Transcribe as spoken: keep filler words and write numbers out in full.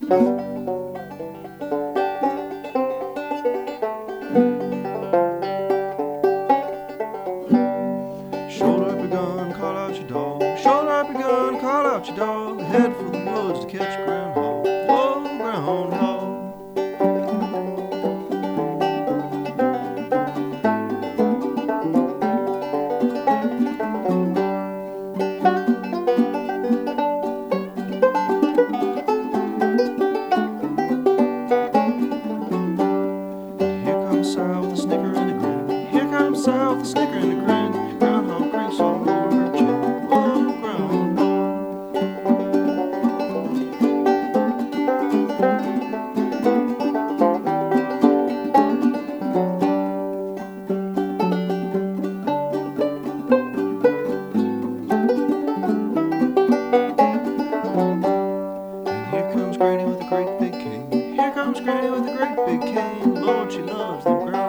Shoulder up your gun, call out your dog. Shoulder up your gun, call out your dog. Head for the woods to catch a groundhog. Whoa, groundhog. Here comes Sal with a snicker and a grin. Here comes Sal with a snicker and a grin. Groundhog creeps all over her chin. Whoa, groundhog. And here comes Granny with a great big cane. Here comes Granny with a great big cane. Lord, she loves them groundhogs.